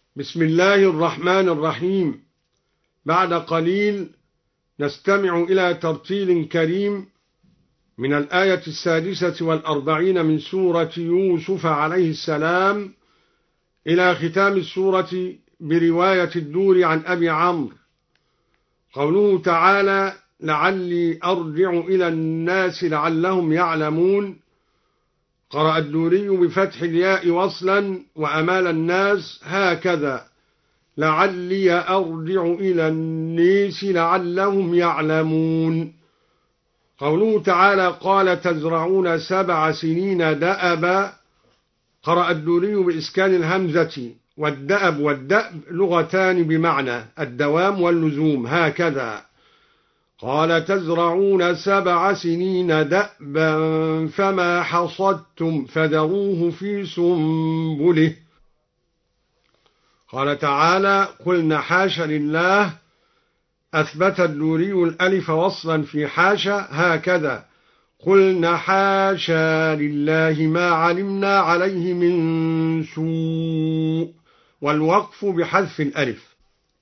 بسم الله الرحمن الرحيم. بعد قليل نستمع إلى ترتيل كريم من الآية 46 من سورة يوسف عليه السلام إلى ختام السورة برواية الدور عن أبي عمرو. قوله تعالى: لعلي أرجع إلى الناس لعلهم يعلمون. قرأ الدوري بفتح الياء وصلا وأمال الناس هكذا: لعلي أرجع إلى الناس لعلهم يعلمون. قوله تعالى: قال تزرعون 7 سنين دأبا. قرأ الدوري بإسكان الهمزة، والدأب والدأب لغتان بمعنى الدوام واللزوم هكذا: قال تزرعون 7 سنين دأبا فما حصدتم فذروه في سنبله. قال تعالى: قلنا حاش لله. أثبت الدوري الألف وصلا في حاشا هكذا: قلنا حاشا لله ما علمنا عليه من سوء، والوقف بحذف الألف.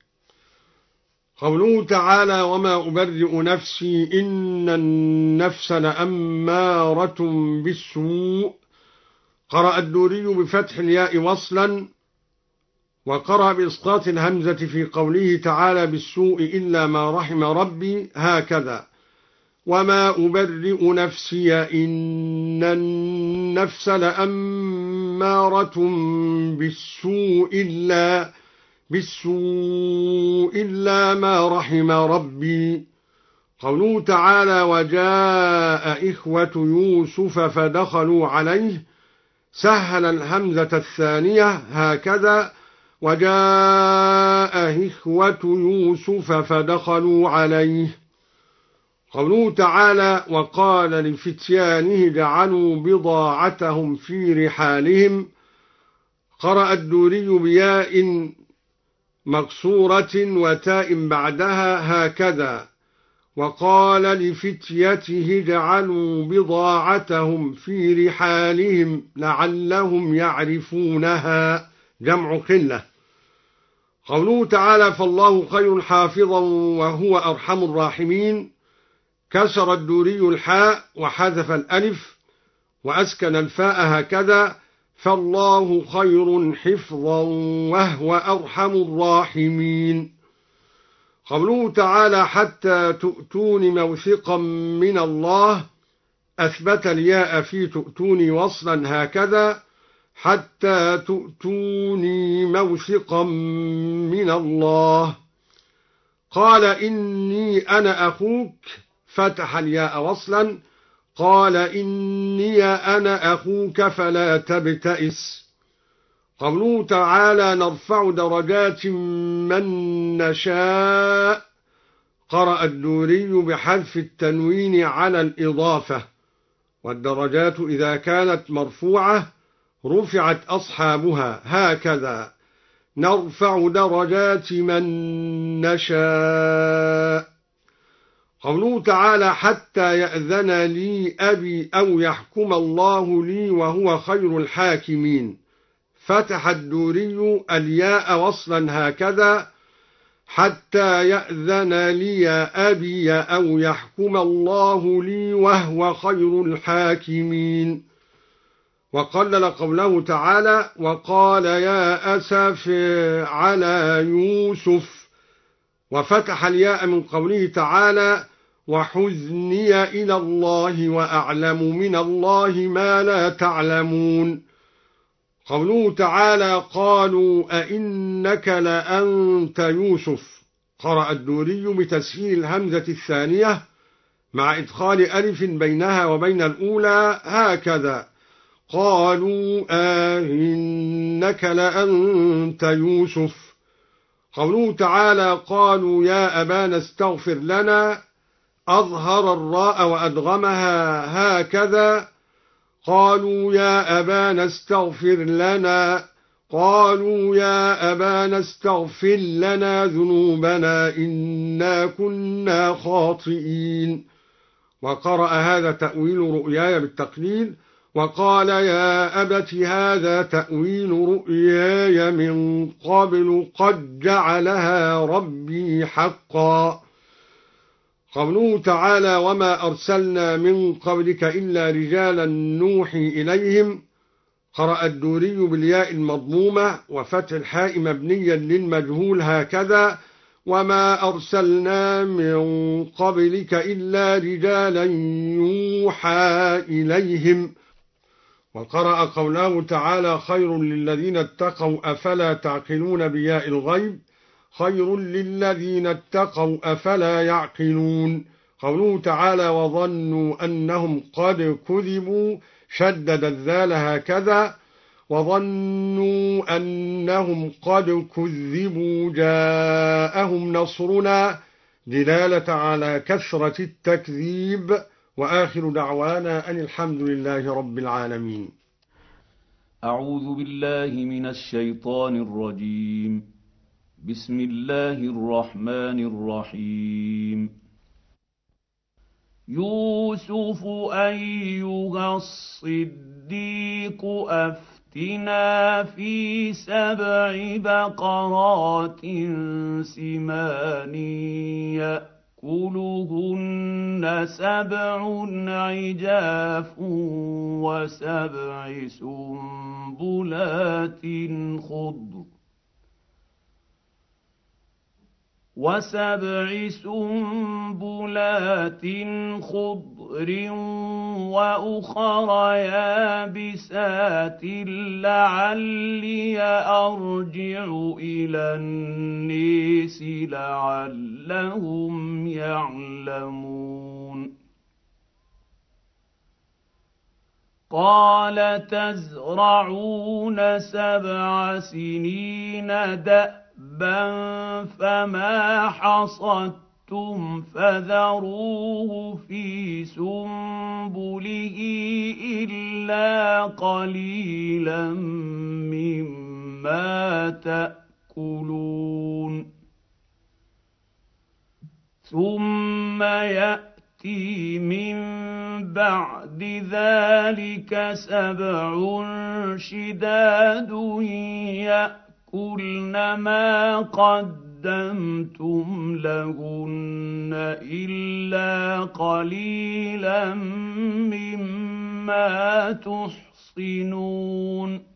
قوله تعالى: وما أبرئ نفسي إن النفس لأمارة بالسوء. قرأ الدوري بفتح الياء وصلا، وقرأ بإسقاط الهمزة في قوله تعالى: بالسوء إلا ما رحم ربي هكذا: وما أبرئ نفسي إن النفس لأمارة بالسوء إلا ما رحم ربي. قوله تعالى: وجاء إخوة يوسف فدخلوا عليه. سهل الهمزة الثانية هكذا: وجاء إخوة يوسف فدخلوا عليه. قوله تعالى: وقال لفتيانه جعلوا بضاعتهم في رحالهم. قرأ الدوري بياء مكسورة وتاء بعدها هكذا: وقال لفتيته جعلوا بضاعتهم في رحالهم لعلهم يعرفونها، جمع قلة. قوله تعالى: فالله خير حافظا وهو أرحم الراحمين. كسر الدوري الحاء وحذف الألف وأسكن الفاء هكذا: فالله خير حفظا وهو أرحم الراحمين. قوله تعالى: حتى تؤتوني موثقا من الله. أثبت الياء في تؤتوني وصلا هكذا: حتى تؤتوني موثقا من الله. قال إني أنا أخوك. فتح الياء وصلا. قال إني أنا أخوك فلا تبتئس. قوله تعالى: نرفع درجات من نشاء. قرأ الدوري بحذف التنوين على الإضافة، والدرجات إذا كانت مرفوعة رفعت أصحابها هكذا: نرفع درجات من نشاء. قوله تعالى: حتى يأذن لي أبي أو يحكم الله لي وهو خير الحاكمين. فتح الدوري الياء وصلا هكذا: حتى يأذن لي أبي أو يحكم الله لي وهو خير الحاكمين. وقلل قوله تعالى: وقال يا أسف على يوسف. وفتح الياء من قوله تعالى: وحزني إلى الله وأعلم من الله ما لا تعلمون. قوله تعالى: قالوا أئنك لأنت يوسف. قرأ الدوري بتسهيل الهمزة الثانية مع إدخال ألف بينها وبين الأولى هكذا: قالوا أئنك لأنت يوسف. قوله تعالى: قالوا يا أبانا استغفر لنا. أظهر الراء وأدغمها هكذا: قالوا يا أبانا استغفر لنا. قالوا يا أبانا استغفر لنا ذنوبنا إنا كنا خاطئين. وقرأ هذا تأويل رؤياي بالتقليل، وقال يا أبت هذا تأويل رؤياي من قبل قد جعلها ربي حقا. قوله تعالى وما أرسلنا من قبلك إلا رجالا نوحي إليهم، قرأ الدوري بالياء المضمومة وفتح الحاء مبنيا للمجهول هكذا وما أرسلنا من قبلك إلا رجالا يوحى إليهم. وقرأ قوله تعالى خير للذين اتقوا أفلا تعقلون بياء الغيب، خير للذين اتقوا أفلا يعقلون. قوله تعالى وظنوا أنهم قد كذبوا، شدد الذال هكذا وظنوا أنهم قد كذبوا جاءهم نصرنا، دلالة على كثرة التكذيب. وآخر دعوانا أن الحمد لله رب العالمين. أعوذ بالله من الشيطان الرجيم. بسم الله الرحمن الرحيم. يوسف أيها الصديق أفتنا في 7 بقرات سمان يأكلهن 7 عجاف و7 سنبلات خضر وأخر يابسات لعلي أرجع إلى النيس لعلهم يعلمون. قال تزرعون 7 سنين دأبا فما حصدتم فذروه في سنبله إلا قليلا مما تأكلون. ثم يأتي من بعد ذلك 7 شداد يأكلن ما قدمتم لهن إلا قليلا مما تحصنون.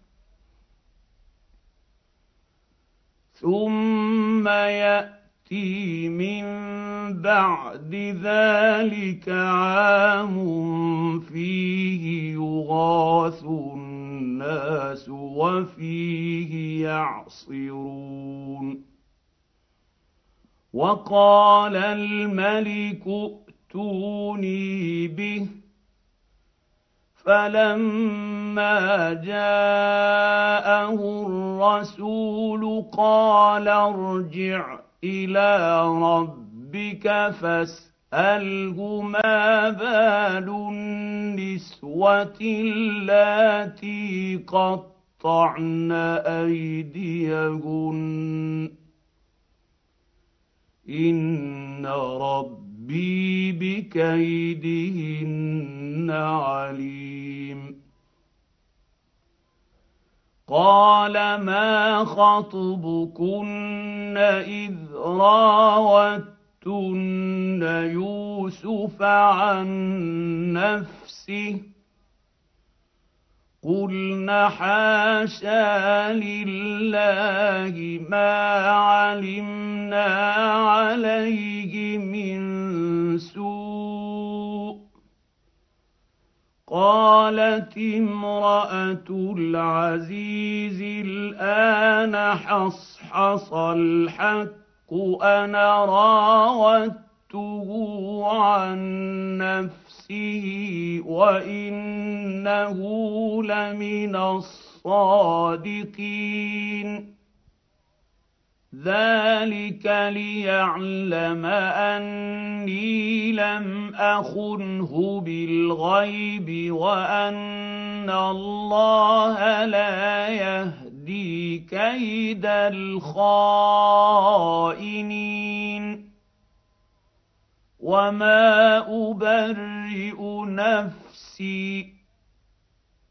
ثم يأتي من بعد ذلك عام فيه يغاث الناس وفيه يعصرون. وقال الملك ائتوني به، فلما جاءه الرسول قال ارجع إلى ربك فاسأله ما بال النسوة اللاتي قطعن أيديهن إن ربي بكيدهن عليم. قال ما خطبكن إذ راوتن يوسف عن نفسه قلن حاشا لله ما علمنا عليه من سوء. قالت امرأة العزيز الآن حصحص الحق أنا راودته عن نفسه وإنه لمن الصادقين. ذلك ليعلم أني لم أخنه بالغيب وأن الله لا يهدي كيد الخائنين. وما أبرئ نفسي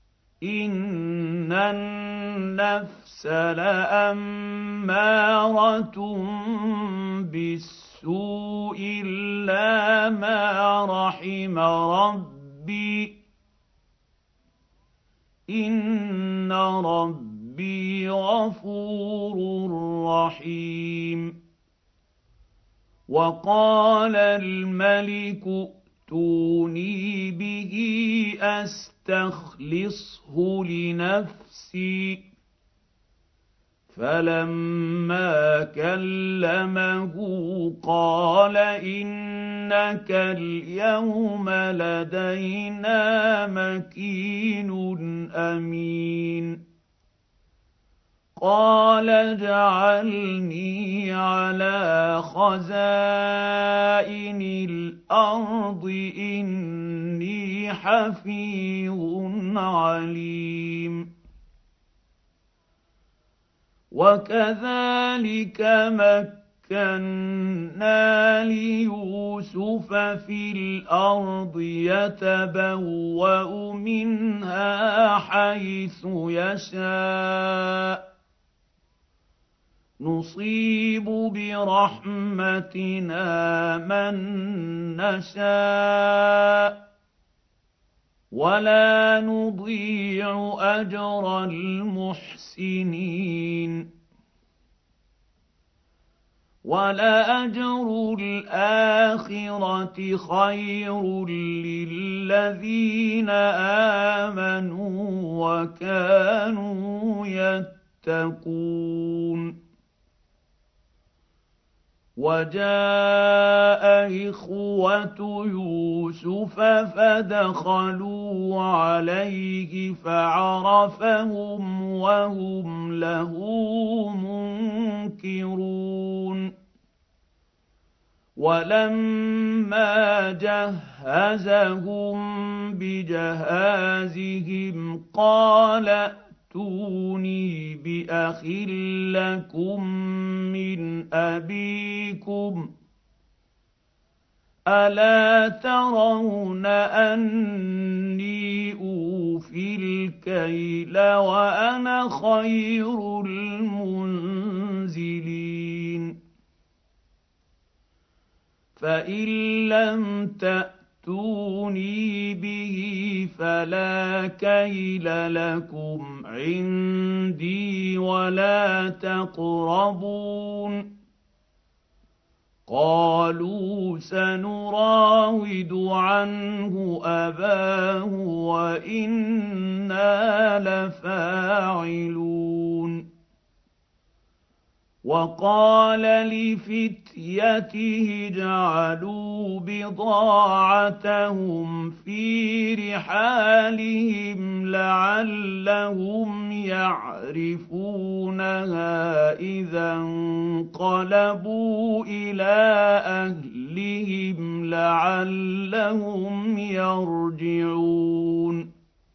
إن النفس لأمارة بالسوء إلا ما رحم ربي إن ربي غفور رحيم. وقال الملك ائتوني به أستخلصه لنفسي فلما كلمه قال إنك اليوم لدينا مكين أمين. قال اجعلني على خزائن الأرض إني حفيظ عليم. وكذلك مكنا ليوسف في الأرض يتبوأ منها حيث يشاء نصيب برحمتنا من نشاء ولا نضيع أجر المحسنين. ولأجر الآخرة خير للذين آمنوا وكانوا يتقون. وجاء إخوة يوسف فدخلوا عليه فعرفهم وهم له منكرون. ولما جهزهم بجهازهم قال ائتوني بأخ لكم من أبيكم ألا ترون أني أوفي الكيل وأنا خير المنزلين. فإن لم تأتوني به فلا كيل لكم عندي ولا تقربون. قالوا سنراود عنه أباه وإنا لفاعلون. وقال لفتيته اجعلوا بضاعتهم في رحالهم لعلهم يعرفونها إذا انقلبوا إلى أهلهم لعلهم يرجعون.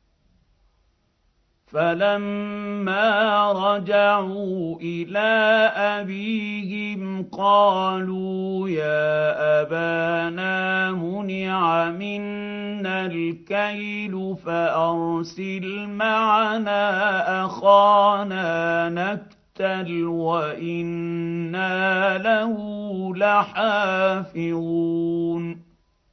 فلما رجعوا إلى أبيهم قالوا يا أبانا منع منا الكيل فأرسل معنا أخانا نكتل وإنا له لحافظون.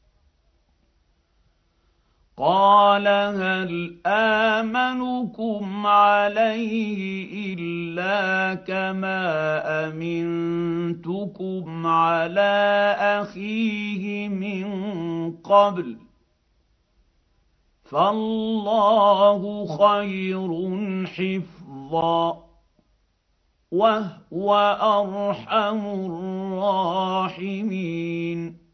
قال هل آمنكم عليه إلا كما أمنتكم على أخيه من قبل فالله خير حفظا وهو أرحم الراحمين.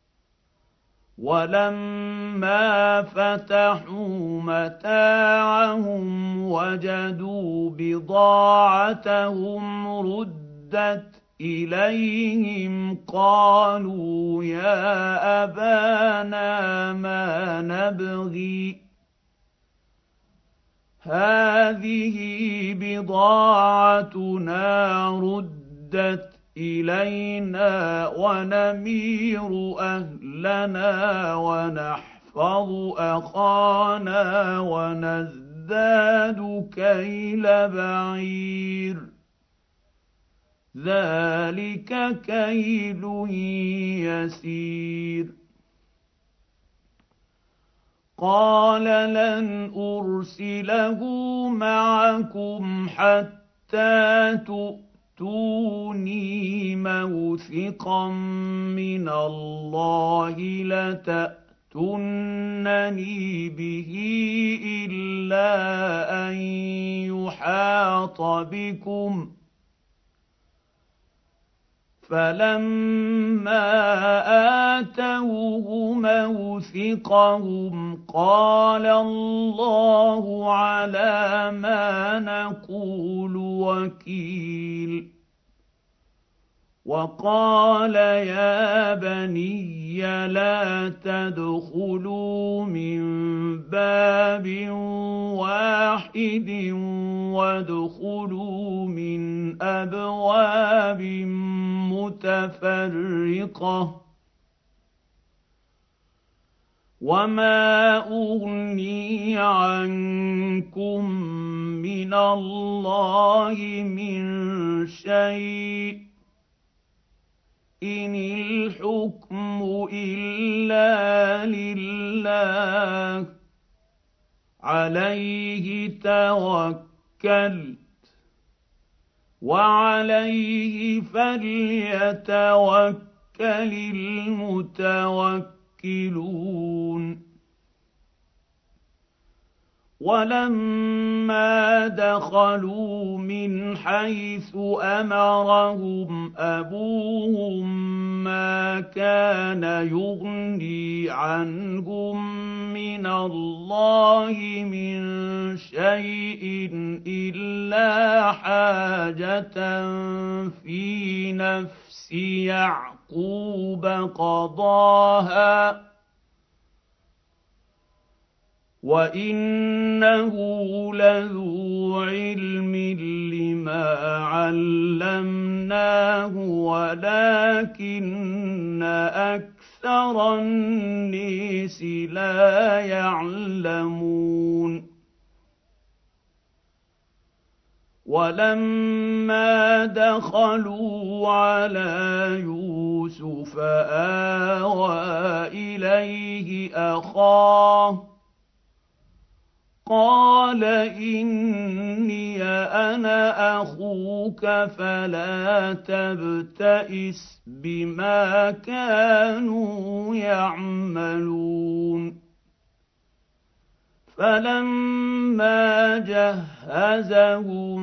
ولما فتحوا متاعهم وجدوا بضاعتهم ردت إليهم قالوا يا أبانا ما نبغي هذه بضاعتنا ردت إلينا ونمير أهلنا ونحفظ أخانا ونزداد يزداد كيل بعير ذلك كيل يسير قال لن أرسله معكم حتى تؤتوني موثقا من الله لتأتونني به إلا أن يحاط بكم فلما آتوه موثقهم قال الله على ما نقول وكيل وقال يا بني لا تدخلوا من باب واحد وادخلوا من أبواب متفرقة وما أغني عنكم من الله من شيء إن الحكم إلا لله عليه توكلت وعليه فليتوكل المتوكلون ولما دخلوا من حيث أمرهم أبوهم ما كان يغني عنهم من الله من شيء إلا حاجة في نفس يعقوب قضاها وإنه لذو علم لما علمناه ولكن أكثر الناس لا يعلمون ولما دخلوا على يوسف آوى إليه أخاه قال إني أنا أخوك فلا تبتئس بما كانوا يعملون فلما جهزهم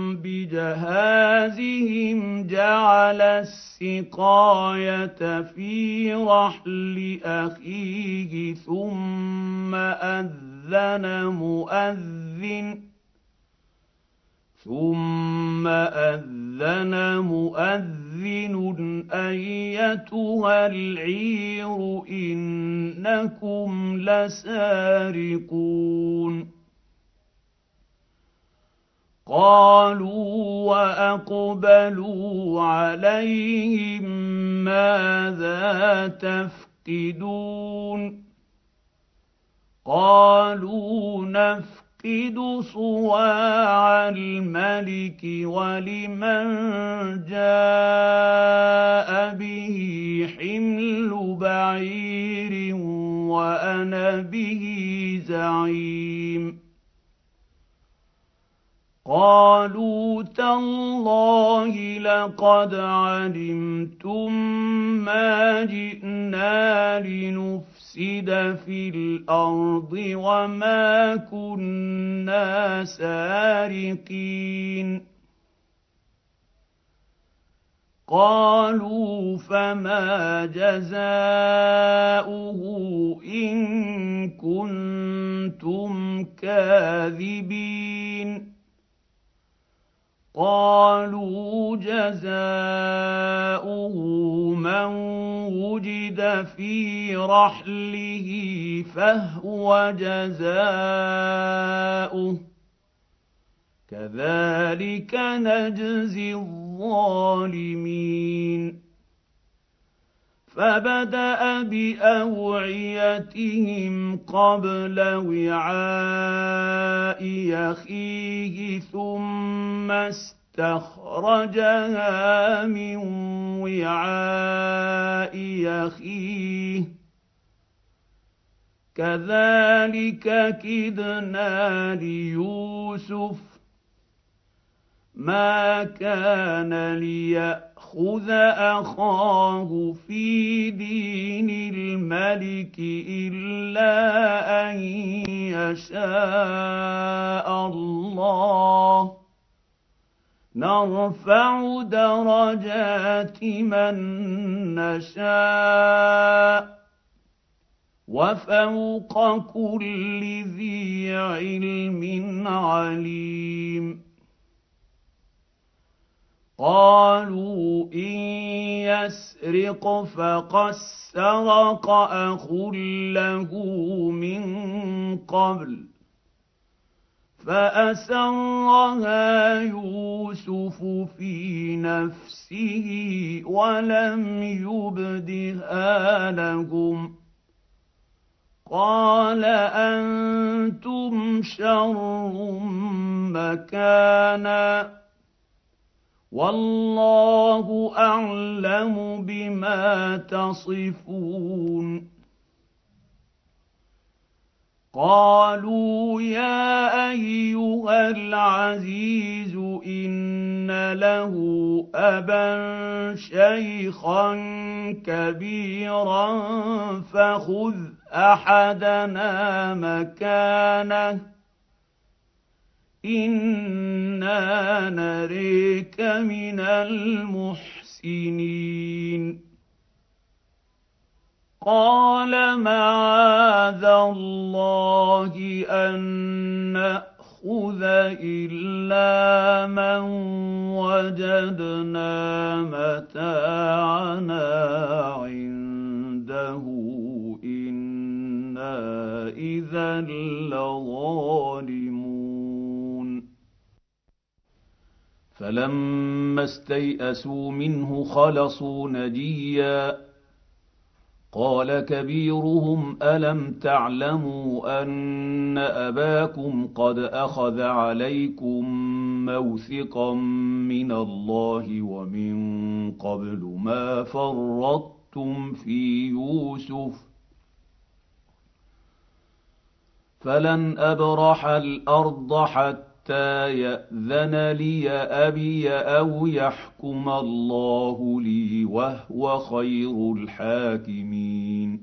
بجهازهم جعل السقاية في رحل أخيه ثم أذن مؤذن أيتها العير إنكم لسارقون قالوا وأقبلوا عليهم ماذا تفقدون قالوا نفقد صواع الملك ولمن جاء به حمل بعير وأنا به زعيم قالوا تالله لقد علمتم ما جئنا لنفسد في الأرض وما كنا سارقين قالوا فما جزاؤه إن كنتم كاذبين قالوا جزاؤه من وجد في رحله فهو جزاؤه كذلك نجزي الظالمين فبدأ بأوعيتهم قبل وعاء أخيه ثم استخرجها من وعاء أخيه كذلك كدنا ليوسف ما كان ليأخذ أخاه في دين الملك إلا أن يشاء الله نرفع درجات من نشاء وفوق كل ذي علم عليم قالوا إن يسرق فقد سرق أخ له من قبل فأسرها يوسف في نفسه ولم يبدها لهم قال أنتم شر مكانا والله أعلم بما تصفون قالوا يا أيها العزيز إن له أبا شيخا كبيرا فخذ أحدنا مكانه إنا نريك من المحسنين قال معاذ الله أن نأخذ إلا من وجدنا متاعنا عنده إنا إذا لظالمون فلما استيئسوا منه خلصوا نجيا قال كبيرهم ألم تعلموا أن أباكم قد أخذ عليكم موثقا من الله ومن قبل ما فرطتم في يوسف فلن أبرح الأرض حتى يأذن لي أبي أو يحكم الله لي وهو خير الحاكمين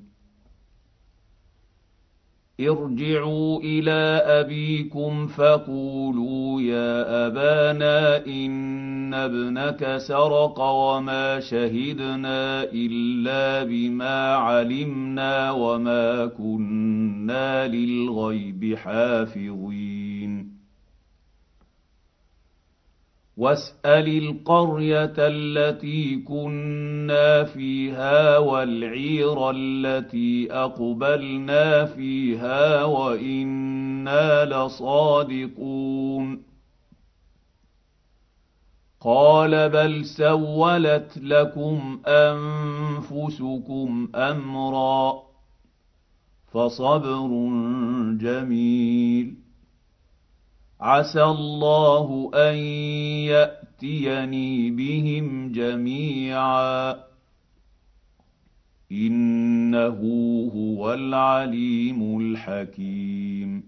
ارجعوا إلى أبيكم فقولوا يا أبانا إن ابنك سرق وما شهدنا إلا بما علمنا وما كنا للغيب حافظين واسأل القرية التي كنا فيها والعير التي أقبلنا فيها وإنا لصادقون قال بل سولت لكم أنفسكم أمرا فصبر جميل عسى الله أن يأتيني بهم جميعا إنه هو العليم الحكيم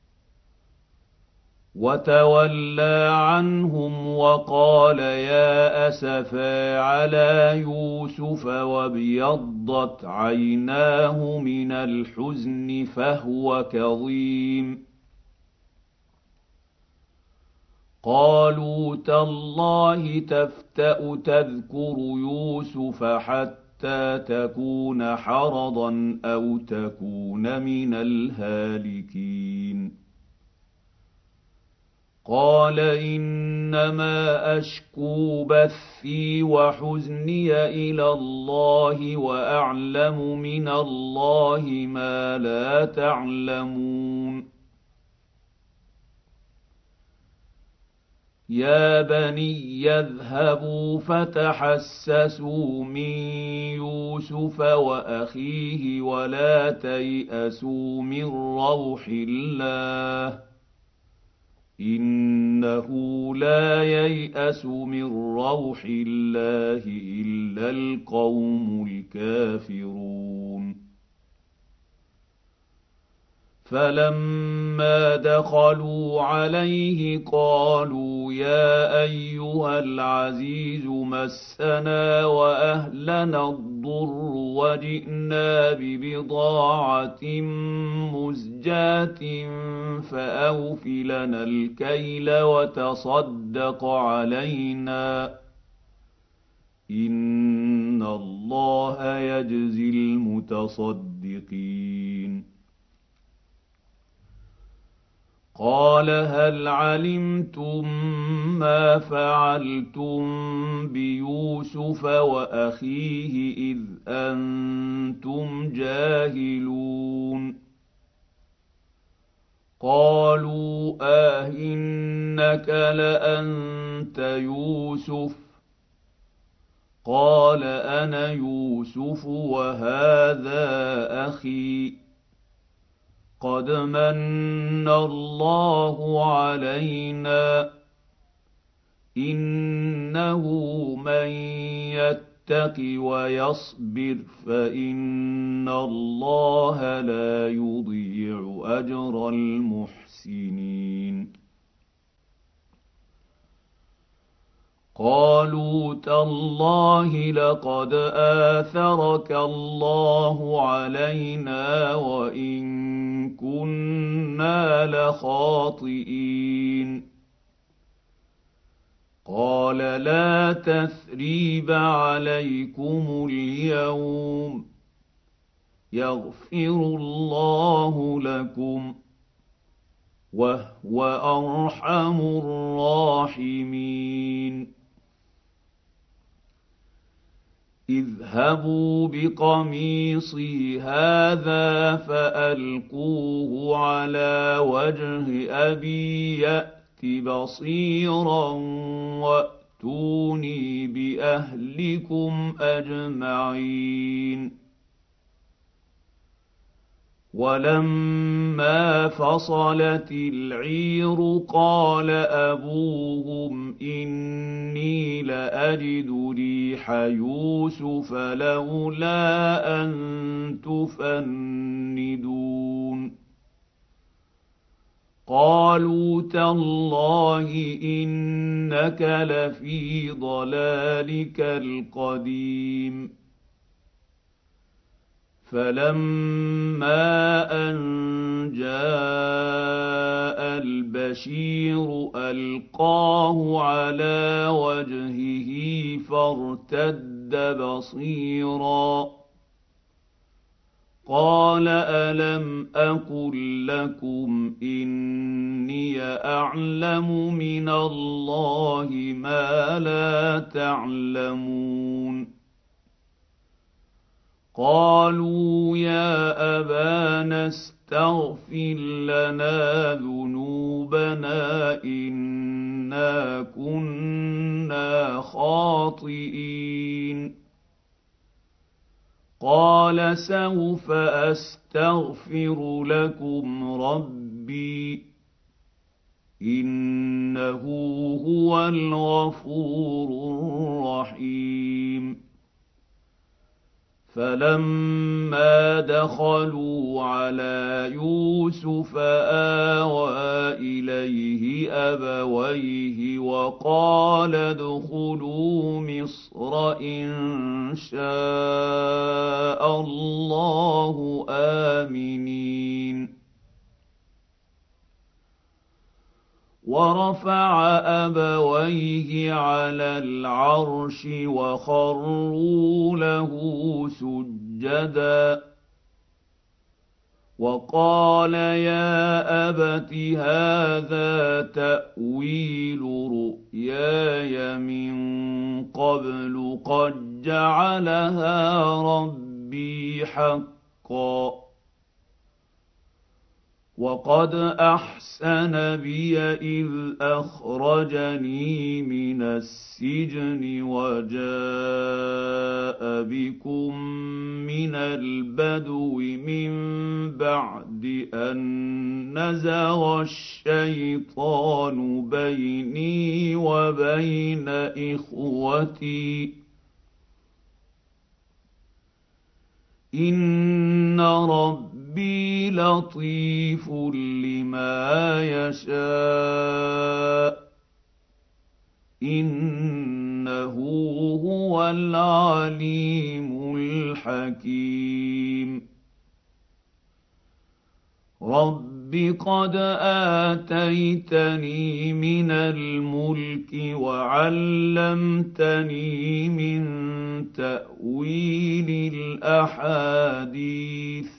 وتولى عنهم وقال يا أسفا على يوسف وابيضت عيناه من الحزن فهو كظيم قالوا تالله تفتأ تذكر يوسف حتى تكون حرضا أو تكون من الهالكين قال إنما أشكو بثي وحزني إلى الله وأعلم من الله ما لا تعلمون يا بني يذهبوا فتحسسوا من يوسف وأخيه ولا تيأسوا من روح الله إنه لا ييأس من روح الله إلا القوم الكافرون فلما دخلوا عليه قالوا يا أيها العزيز مسنا وأهلنا الضر وجئنا ببضاعة مزجاة فأوف لنا الكيل وتصدق علينا إن الله يجزي المتصدقين قال هل علمتم ما فعلتم بيوسف وأخيه إذ أنتم جاهلون قالوا إنك لأنت يوسف قال أنا يوسف وهذا أخي قد من الله علينا إنه من يتق ويصبر فإن الله لا يضيع أجر المحسنين قالوا تالله لقد آثرك الله علينا وإن كنا لخاطئين قال لا تثريب عليكم اليوم يغفر الله لكم وهو أرحم الراحمين اذهبوا بقميصي هذا فألقوه على وجه أبي يأت بصيرا وأتوني بأهلكم أجمعين ولما فصلت العير قال أبوهم إني لأجد ريح يوسف لولا أن تفندون قالوا تالله إنك لفي ضلالك القديم فلما أن جاء البشير ألقاه على وجهه فارتد بصيرا قال ألم أقل لكم إني أعلم من الله ما لا تعلمون قالوا يا أبانا استغفر لنا ذنوبنا إنا كنا خاطئين قال سوف أستغفر لكم ربي إنه هو الغفور الرحيم فلما دخلوا على يوسف آوى إليه أبويه وقال ادخلوا مصر إن شاء الله آمنين ورفع أبويه على العرش وخروا له سجدا وقال يا أبت هذا تأويل رؤياي من قبل قد جعلها ربي حقا وقد أحسن بي إذ أخرجني من السجن وجاء بكم من البدو من بعد أن نزغ الشيطان بيني وبين إخوتي إن ربي لطيف لما يشاء إنه هو العليم الحكيم رب قد آتيتني من الملك وعلمتني من تأويل الأحاديث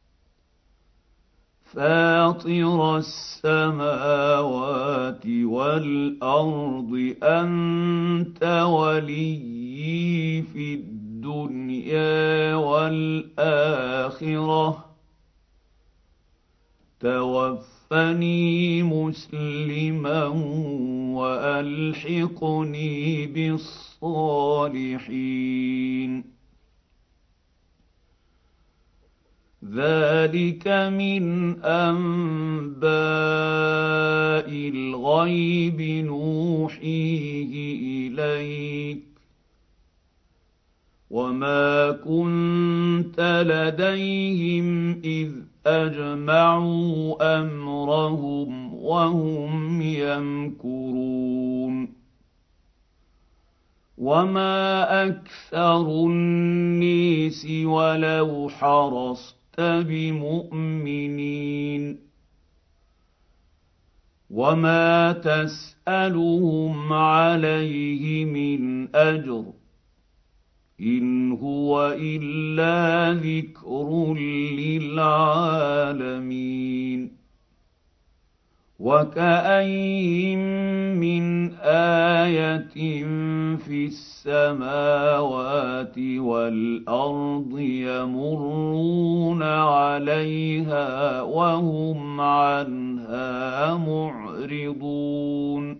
فاطر السماوات والأرض أنت وليي في الدنيا والآخرة توفني مسلما وألحقني بالصالحين ذلك من أنباء الغيب نوحيه إليك وما كنت لديهم إذ أجمعوا أمرهم وهم يمكرون وما أكثر الناس ولو حرصت بمؤمنين وما تسألهم عليه من أجر إن هو إلا ذكر للعالمين وكأين من آية في السماوات والأرض يمرون عليها وهم عنها معرضون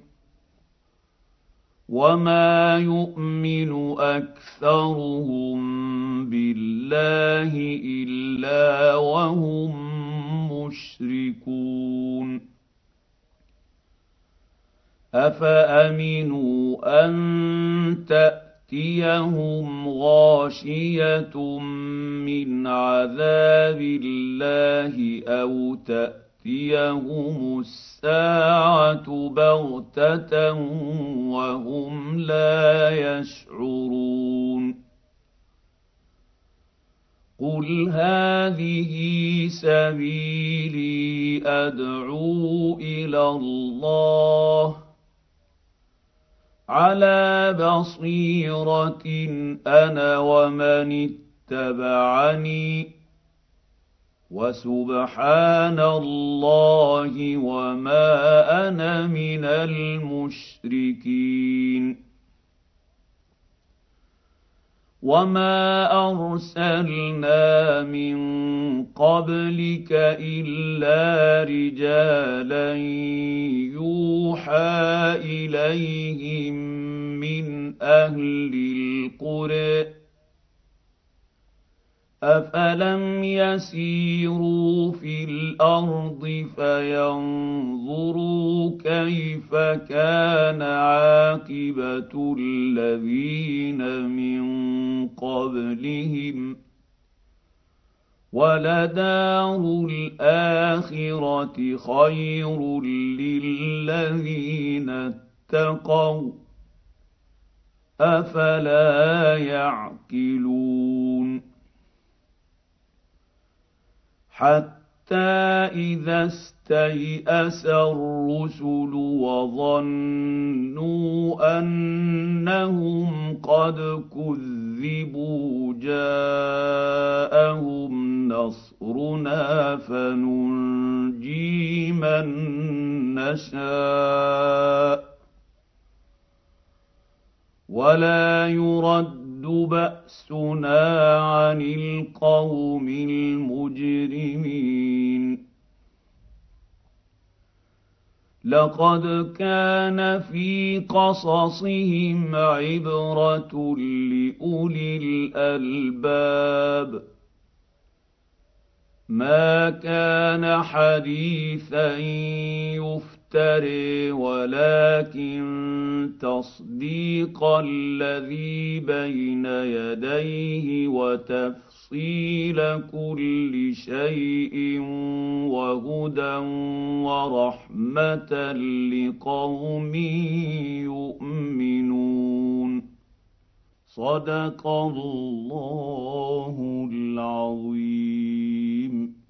وما يؤمن أكثرهم بالله إلا وهم مشركون أفأمنوا أن تأتيهم غاشية من عذاب الله أو تأتيهم الساعة بغتة وهم لا يشعرون قل هذه سبيلي أدعو إلى الله على بصيرة أنا ومن اتبعني وسبحان الله وما أنا من المشركين وما أرسلنا من قبلك إلا رجالا يوحى إليهم من أهل القرى أفلم يسيروا في الأرض فينظروا كيف كان عاقبة الذين من قبلهم ولدار الآخرة خير للذين اتقوا أفلا يعقلون حتى إذا استيأس الرسل وظنوا أنهم قد كذبوا جاءهم نصرنا فننجي من نشاء ولا يرد بأسنا عن القوم المجرمين لقد كان في قصصهم عبرة لأولي الألباب ما كان حديثا يفتري ولكن تصديق الذي بين يديه وتفصيل كل شيء وهدى ورحمة لقوم يؤمنون صدق الله العظيم.